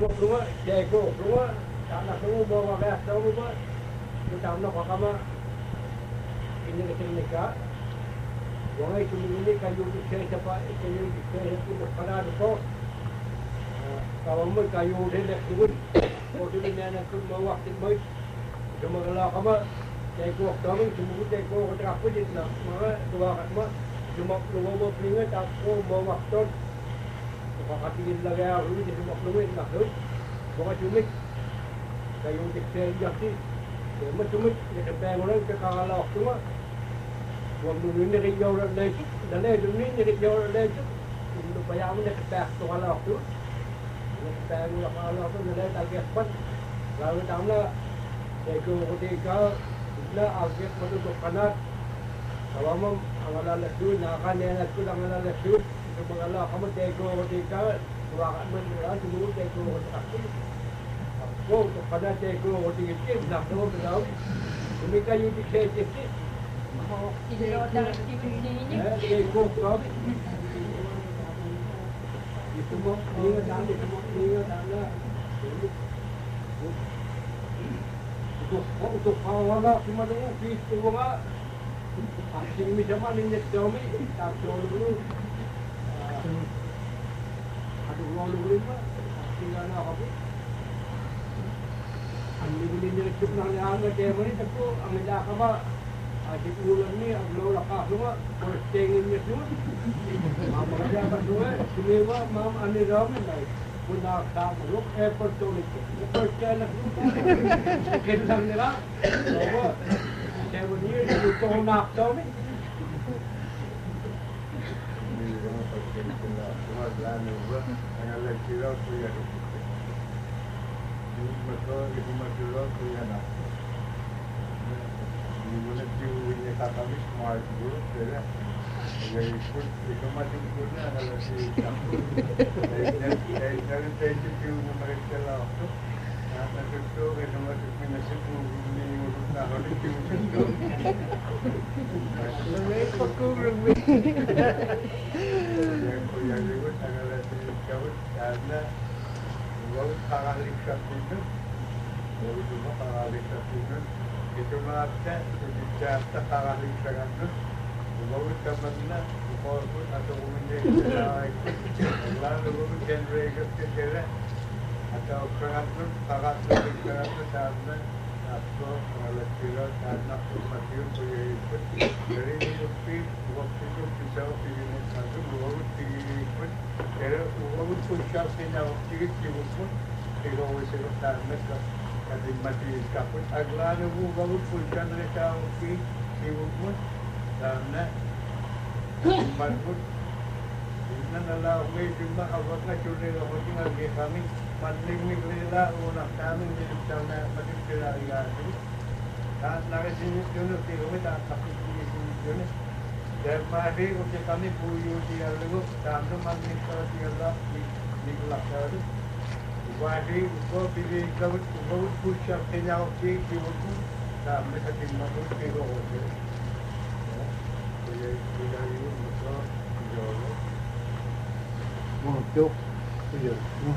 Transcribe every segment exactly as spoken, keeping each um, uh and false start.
Semua jago, semua tak nak semua bawa gas, semua kita nak apa ini kita nikah. Orang itu ini kayu saya siapa kayu saya itu pada itu. Kalau mau kayu dia nak sebut, kalau dia nak tu bawa waktu baik. Cuma kalau kamu jago kamu cuma jago kita apa je nak, maka dua kamu cuma bawa pelingan tak bawa waktu. Wakati kita lagi awal ini cuma peluit nak tu, bukan cuma kayu kita jadi, cuma cuma kita pengen kita kalau cuma, waktu ini kita jauh dari itu, dan itu ini kita jauh dari itu, itu banyak mana kita tu kalau tu, kita pengen kalau tu jadi tak cepat, lalu tamla, jago ketika kita agak betul betul panas, kalau mau anggaran lesu, nak kan yang lesu anggaran lesu. Kalau kamu jago ketika ruangan menjelaskan dulu jago ketika aku pada jago ketika nak tahu tahu mereka yang dikasih mau tidak ada aktiviti ini jago kau itu mau dia dan itu mau dia dan untuk untuk awalnya cuma dengan itu mah asing macam mana ni kami tak tahu dulu ada orang luar mana, tinggal nak apa? Anda boleh jadi cuma yang ada demo ni, tapi anda dah apa? Ada ulang ni, ada ulang apa semua, posting ni semua. Mama kerja apa semua, semua mama anda ramai lagi. Puna tak beruk, effort tu ni, effort jangan nak. Kita ni lah, bawa, saya ni itu tu nak tu ni. Lana buat, yang lain kira tu yang itu. Ini mereka, ini mereka tu yang nak. Ini mana tiu ini kami semua itu, jadi, jadi ikut, ikut macam ikut ni adalah si campur. Jadi, jadi dari dari tiu mereka lah tu, nanti tu kita macam mana situ ni urut nak hari tiu situ. lebih fokus lebih yang yang itu adalah jauh karena jauh kali itu, jauh cuma kali itu, itu macam itu jasa kali itu, jauh kemana, jauh atau menjadi lalu jauh generasi kecil atau kerana kerana kerana karena atau kalau kira karena masih punya itu dari itu waktu itu bisa pilih satu dua tiga pun era waktu itu siapa yang tiga tiga pun kalau wes itu karena kalau masih kaput aglan itu waktu itu jangan mereka okey tiga pun karena manpun ini adalah way cuma awaknya curi orang tinggal di kami manding migrela orang kami jadi sana masih kira itu kan lagi sini jono kilometer tapi sini jono dan mari untuk kami puyu dia lalu dalam manding kalau dia lah di kelak itu wadi uko pilih kalau uko pusat kenya okey kiwuku dalam mereka tinggal itu kilo okey jadi tidak itu betul jauh mau jauh iya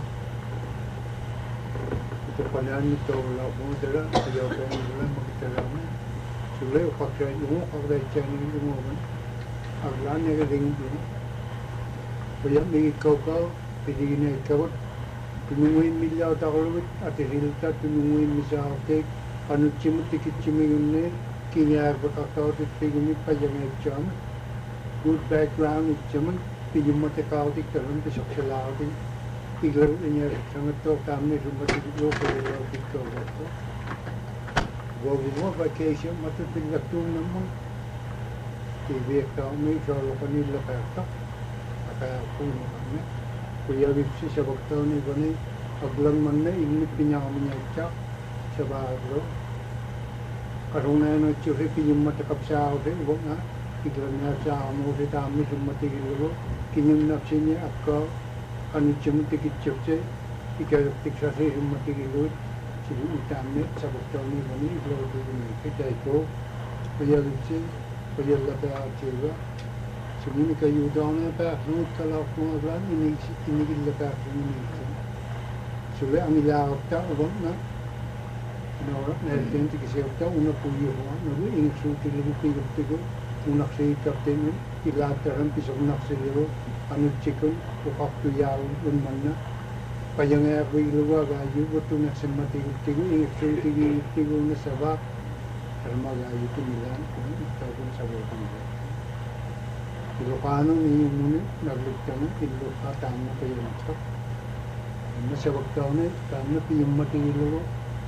Kepanjang itu lah, mau jalan, jauh jauh jalan, mau jalan. Sudah pakai semua, pakai channel semua kan. Aglan ni kadang tu. Payah ni kau kau, pilih ni kau. Penungguin milau tak kalau ada hilta penungguin misal ke, anu cimut tikit cimin ni, kini air berkakau tu penungguin payah ni jam. Good background jaman, pilih mata kau tik dalam tu sokselah tu. Tiga ini sangat tu kami rumah itu kalau kita itu, gua rumah vacation macam tinggal tu namun, tiga kami kalau kami lepas tak, apa pun kami, kuya bisi sebab tu ni kami aglang mana ini punya kami cak sebab tu, karena itu curi pinjam mata kapsah tu, gua na, tiga ni kapsah mau kita kami rumah tiga dulu, kini nafsinya aku anu cuma tikit cipce, tiga tiga sih rumah tiga lut, jadi utamanya sebab tahun ini kami belum begini. Kita itu, payah lucu, payah lepas juga. Semua kayu daunnya lepas, semua kalau semua beran ini ini lepas ini. Sulle amilaarta uonna no nelten tikisiota una pujuha no ingsuutilu piyuttigu unaksiitartinu ilaataran pisonnaksilu anutsikun uqartuyaarun unmanna payangearuiluwa gayu utunaksemmatiguutigu ingsuutigiuttigu nasava armagayutu milan ittaqun sabotamile iluqaanu niyumuni narluttanu illuqa taanna payanaqta nasabaqtaune taanna piyummatigilugu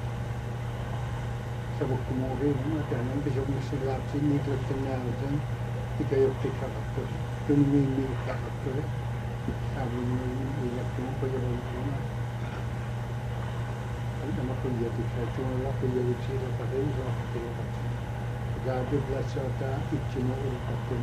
sabuk kumuri na tanan bisog misilapsi nikluttanaarutan ikayoptikaqattu tunmimiiqqaqattu sabunniillaktumu payavantuna alamakuyatiksaatuala payavitsirapaqaisoaqtiluqattu gaadublassota itchimo ulqattun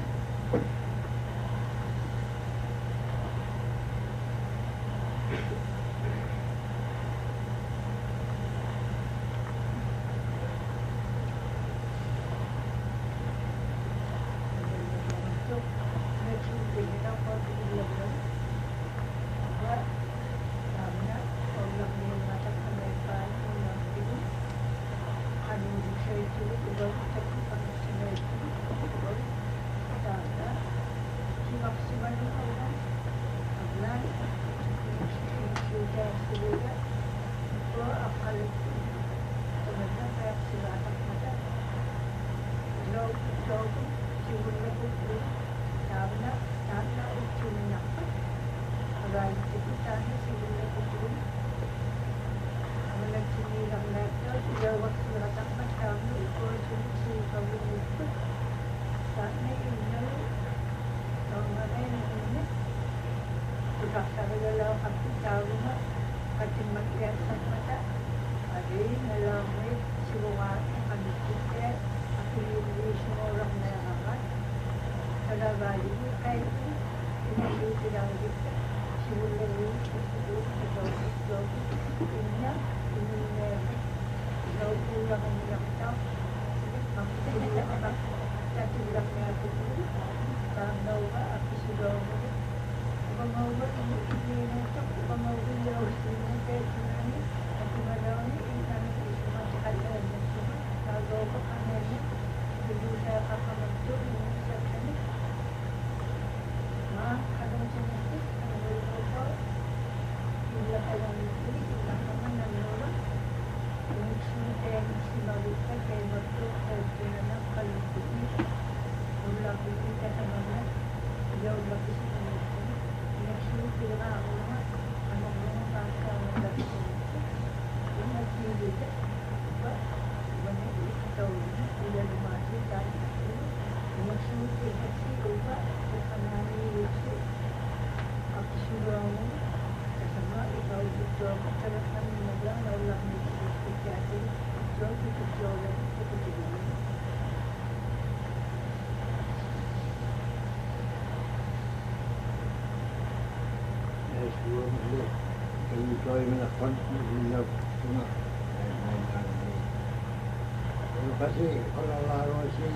Kasi kalau laro si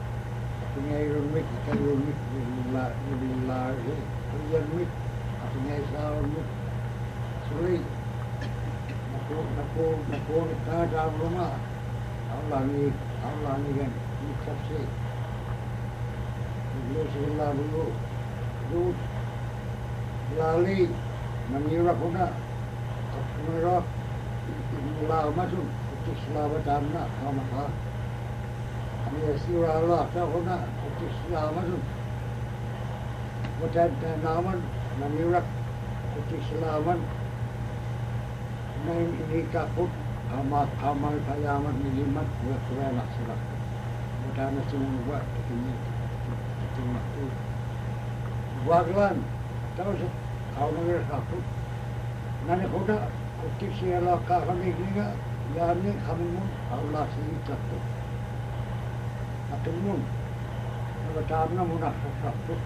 punya rumit kalau rumit bila bila si punya rumit punya sahur rumit sulit aku aku aku kita dalam rumah Allah ni Allah ni kan ni saksi dulu sebelah dulu dulu lali mengira puna mengira mula masuk itu selamat anak sama kah Ini surah Allah tahuna itu selamat. Bukan namun mengirak itu selamat. Nain ini takut amat amal kayaman milimat buat kerana surat. Bukan semua buat ini itu waktu. Buatkan tahu sih kau mengirak takut. Nanti kau itu siapa kami ini ya ni kami pun Allah sih takut. Atungun, bertahan munafik takut,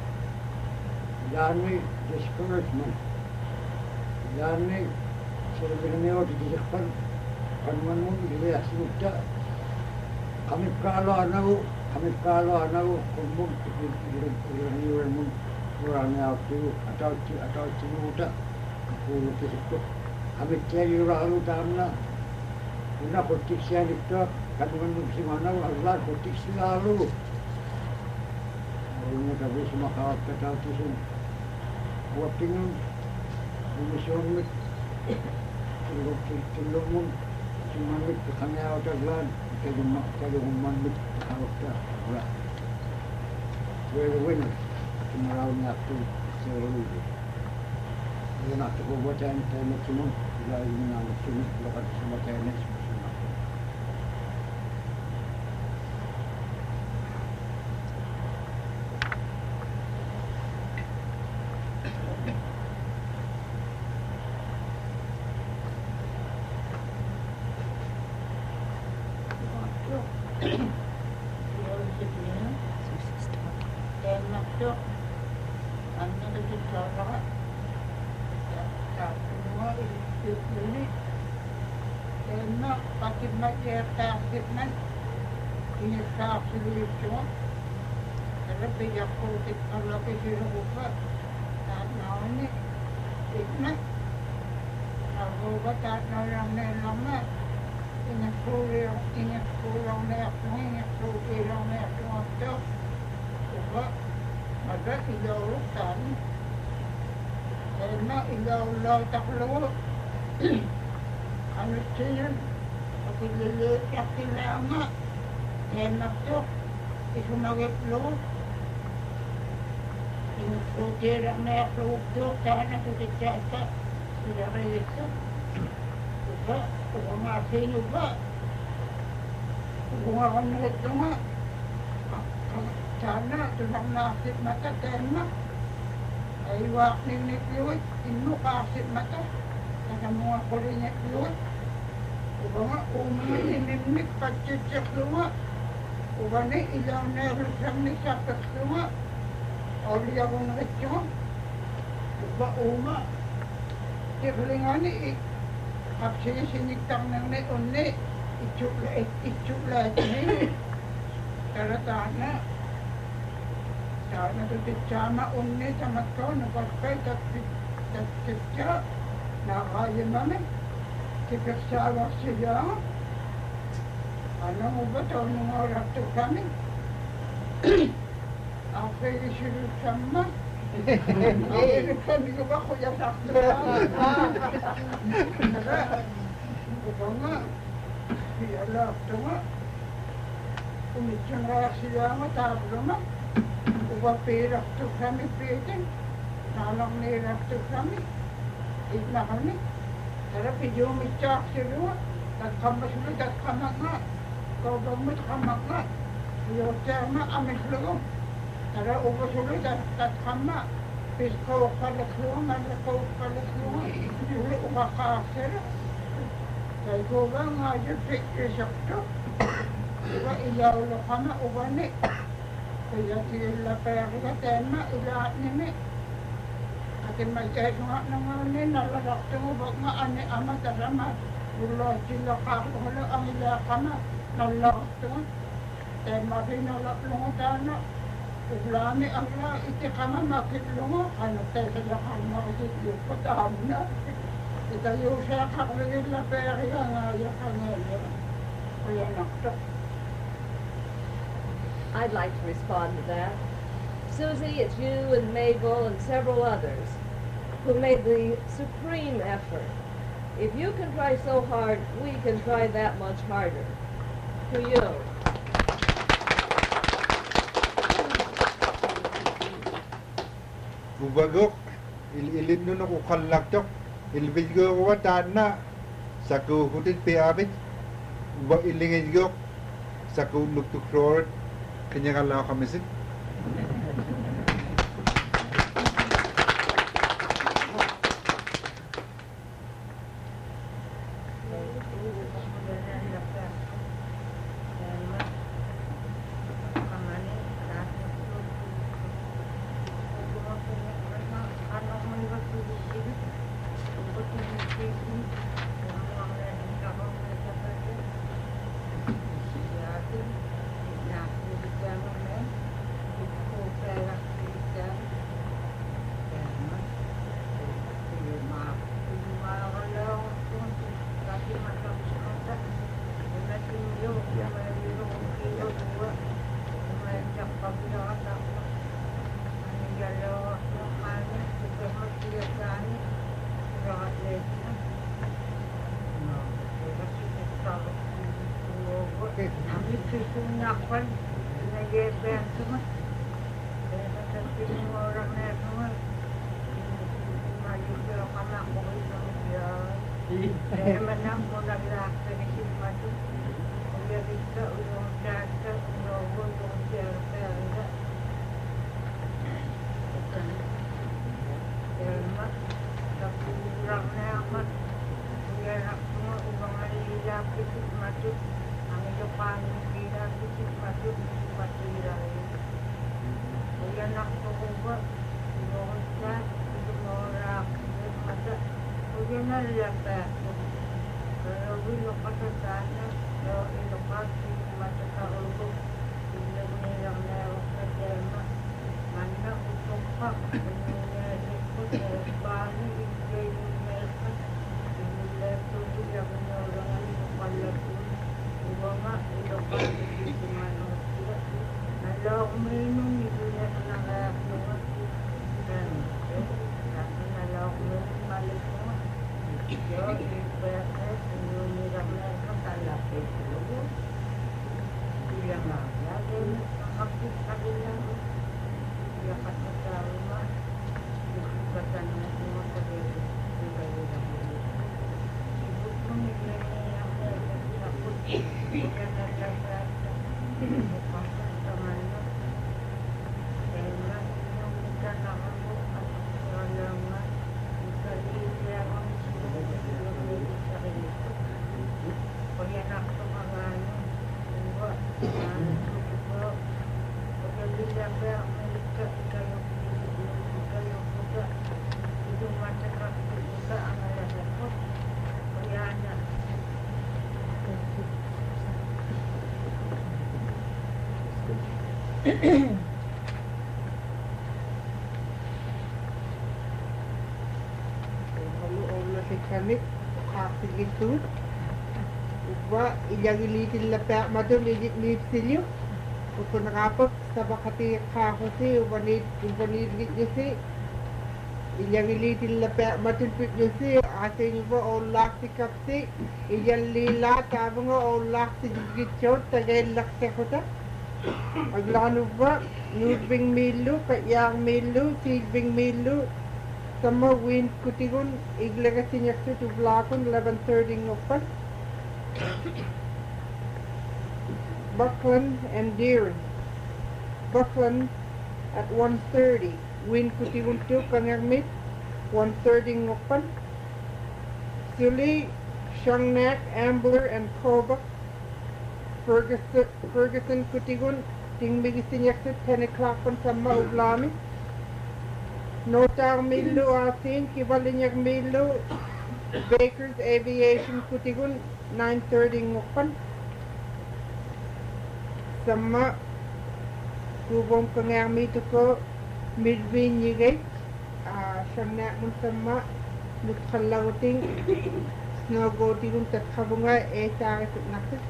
yani discouragement, yani sebenarnya orang dijadikan kanumun dia sudah kami kalau anaku, kami kalau anaku kumpul orang-orang orangnya itu atau atau muda, aku lukis itu Amittiagiurahalu taanna una pottiksianittua katungannuksimanau Allah pottiksiaalu Olmuuta vismakautta tautisin vuottingan Umisyommit Tilummun Simmannit Kameautallaan Kajumannit Kautta Ura Wewe Kimaraun Nattu Seuluvi Ja Nattu kun vuoteen teemme sinun Ja minä olen sinun Lokat sama teemme sinun Tapi aku kalau kesiru buka, tak mau ni, ikna. Aku kata orang ni lama, ini kuliah, ini kuliah ni aku, ini kuliah ni aku tu. Buka, ada tiga urusan. Karena tiga ulah tak lalu. Anu cian, aku lihat kaki lama, enak tu, itu naik lalu. Kutira na produkto sana tutitata sila rito. Uba, uba nga sino ba? Uba nga kami ito nga. Sana tunang nasip mata tema. Ay wak ni Nikyuit, ino kasip mata. Kaya mga kuli Nikyuit. Uba nga umay inimik patitsak luwa. Uba ni ilaw na rusang ni sapat luwa. Oli ako ng ito, iba uma, tirlingani, kapsiya sinigtang ng neon ni, itchukla, itchukla, itchukla, taratana, sana tutit sama unni, samat ko, napagkay, tatkitya, nakaya mami, tipiksawa siya, ano mo ba ito, nung oras to kami? Apa yang disuruh sama? Ini kan juga baku yang tak terang. Bukannya, biarlah cuma umican reaksi yang tak berapa. Ubah perak tu kami peting, nalang nerak tu kami, ikna kami. Tapi video micak semua, tak kamu semua tak kamu nak, kau kamu kamu nak, yo jangan amin belum. Tara ubos ulit at tatkama, piskaw kalakluang, malakaw kalakluang, hindi umakasir. Kaya ko ba nga yun, pikisak to. Diba ilaw lo ka na ubani. Kaya sila pera ka tema, ilahat nimi. At may kayo nga nga ni, nalalakto mo ba nga ani ama tarama. Wala sila kakula ang ila ka na, nalalakto mo. Tema rin nalalakto mo tana. Ulami Allah iti kama makilungo ano tayo sila kang makikilungo ko tahan na itayo siya kakulagin na peri ang ayaw ka ngayon kaya nakto. I'd like to respond to that. Susie, it's you and Mabel and several others who made the supreme effort. If you can try so hard, we can try that much harder. To you. Ubagok, ililin nun ako kalaktok, ilbidgo ko wa tana, sa kuhutit piabit, uba ilingid ko, sa kunuktuk road, kanya kalaw kamisin. Hello. Nagsusunakpan, nag-e-event naman. Kaya natasin mo orang na ito nga. Maligyo ka na ako isang siya. Kaya manang mo naglaksa ni Silmado. Kaya rita, ulong data, ulong ulong siya, kaya nga. Kaya nga, kapurang na yaman. Kaya nakso nga, ubang alilap ni Silmado. Ang ito pangin kina ni Silmado, ni Silmado ilahin. Kaya nakso ko ba, ulong siya, Orang masa ujian lepas kalau bilo kata sana kalau edukasi masa tahu bila menyelam lewat kerja mana untuk pak punya ikut bani ini mereka ini lepas tu dia punya orang itu kepala tu uang edukasi di mana kalau minum itu dia kena lewat dan kalau balik semua, yo ibaratnya menyuruh mereka salah itu, dia nggak ada hapus kabilan, dia kata rumah, kesempatan semua pada juga juga. Ibu pun ini yang hapus, bukan ada rasa, bukan temannya, emak yang bukan nama bu, orang Kaya nakatumagan Diba? Diba? Pagkabila ba Amerika Ikayo Ikayo Buka Ito matakak Buka ang alasan ko Kaya na Kami kasi gitu, uba ilagilitin la pa madul ilit nip silyo, upon nakapag sa bakati kako si ubanit ubanit git si ilagilitin la pa madul pit si asin uba olak si kapsi ijalila tabang olak si git chot tagay laksa kota aglan uba nubing milu kayang milu silbing milu sama wind kutigun iglaga sinyaksu tu blakun eleven thirty ngopan Buckland and Deering Buckland at one thirty wind kutigun tu kangarmit one thirty ngopan Sully, Shangnak, Ambler and Kobuk Ferguson, Ferguson kutigun tingbigi sinyaksu ten o'clock pan sama ublami Notar Milu atin, Kibalinyak Milu, Baker's Aviation Kutigun, nine thirty ngopan. Sama, Kubong Kangarmi Tuko, Midwin Yigay, Shangnak Mun Sama, Nukhalauting, Snowboating Tatkabunga, Etari Tuknakis.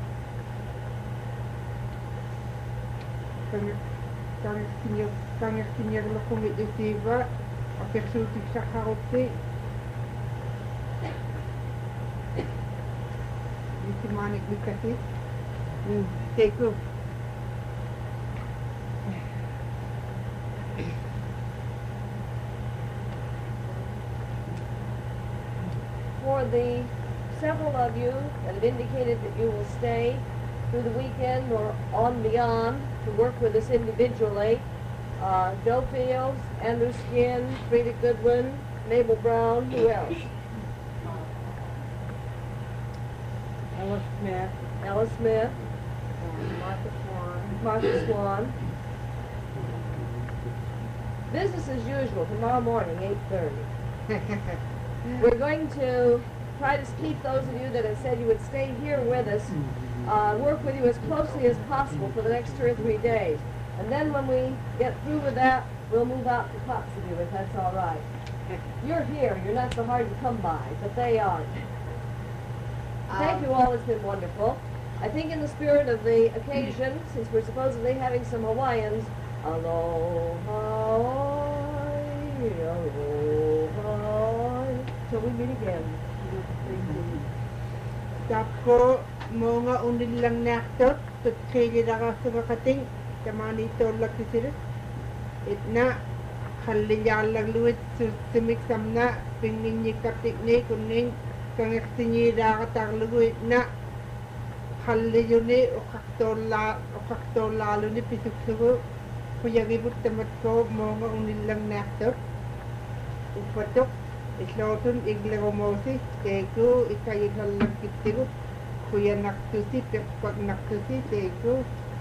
Kang sinyag kang sinyag lo kumit desiva apersutik sa karote iti manik bikati hmm teko For the several of you that have indicated that you will stay through the weekend or on beyond to work with us individually. Uh, Joe Fields, Andrew Skin, Frida Goodwin, Mabel Brown, who else? Ella Smith, Ella Smith, Martha Swan, Martha Swan. Business as usual tomorrow morning, eight thirty. We're going to try to keep those of you that have said you would stay here with us, uh, work with you as closely as possible for the next two or three days. And then when we get through with that, we'll move out to Coxview, if that's all right. You're here. You're not so hard to come by, but they aren't. Thank you all. It's been wonderful. I think in the spirit of the occasion, since we're supposedly having some Hawaiians, aloha, aloha, till we meet again. Tapos mga unil lang naktot tot kili daga suga kating tamani tolak kisir itna khalli jallag luit simik samna pingning nyikatik ni kuning kangektini daga taglugu itna khalli yuni ukaktola ukaktola luni pisuksugu kuyagibut tamat ko monga unilang nakto upatok islotun iglegomosi teku ikayihallag kitigu kuya naktusi pag naktusi teku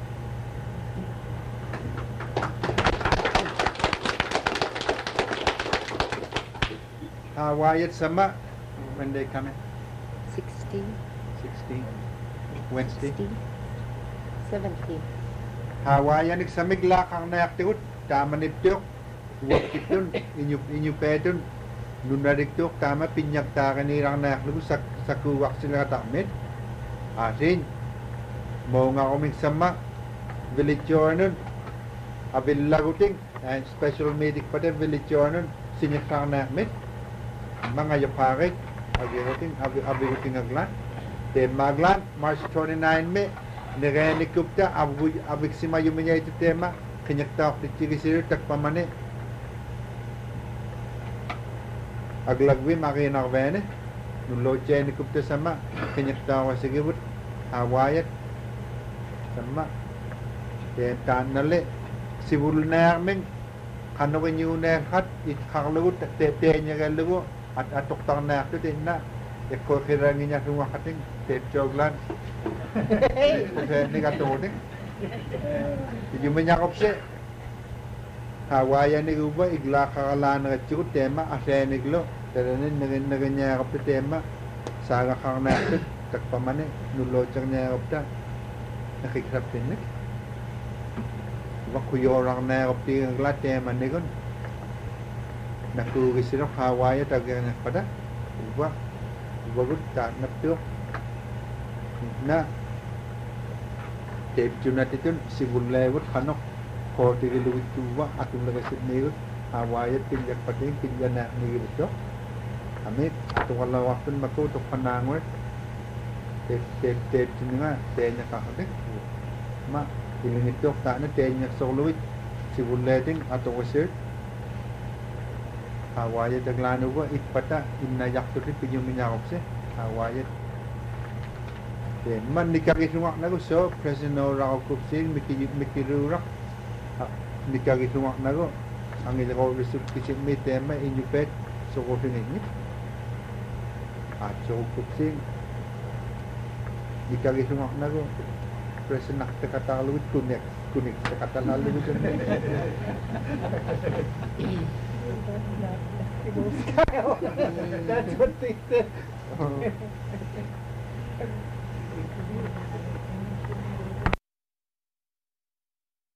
Hawaiian sama when they come in? sixteen, sixteen. Wednesday. sixteen, seventeen. Hawaiian ik samig lakang na yaktiut. Tama niptiok. Wakit yun. Inyo, inyo pedun. Nunariktiok. Tama pinyak taka nirang na yaktiut. Sak, sakuwak sila katamit. Asin. Mo nga kuming sama. Village nun. Abil laguting. And special medic pa din. Village nun. Sinyakang na yakmit. Mga yaparik. Abihuting. Abihuting aglan. De maglan. March twenty-ninth me. Nireni kupta. Abik si mayumanya ito tema. Kanyakta ako di sirisir. Takpamane. Aglagwi makinakvene. Nulotya ni kupta sama. Kanyakta ako sigibut. Hawayat. Sama. De tanale. Sibul na yamin. Kano kanyo na hat. Itkakalagot. Tete niya kalagot. At atok tang na ito din na eko kirangin niya kung wakating tape joglan kasi ni katunin hindi mo niya kapsi Hawaii ni Cuba igla kakalaan na katsikot tema asenig lo taranin nagin nagin niya kapsi tema saga kang na ito takpamane nulo tsang niya kapta nakikirap din nik diba kuyorang na kapti ang gla tema ni kon nakugis sila Hawaii tagay na pada diba bagut tak napto na tape junat itu sigul lewat kanok ko tigiluit tuwa atung lagasid niyo Hawaii tinjak pating tinjan na niyo ito amit atung wala waktu mako to panangwet tape tape tape tinga tenya kakate ma ilingit to ta na tenya soluit sigul leting atung wasir Hawaii taglano ko itpata inayak to rin pinyong minyakop siya Hawaii then man nikakisumak na ko so President Rakov Kupsin mikirurak nikakisumak na ko ang ilakaw result kasi may tema inyupet so ko sinigit at so Kupsin nikakisumak na ko President Nakatakaluwit kunik kunik sa katalaluwit That's what they said.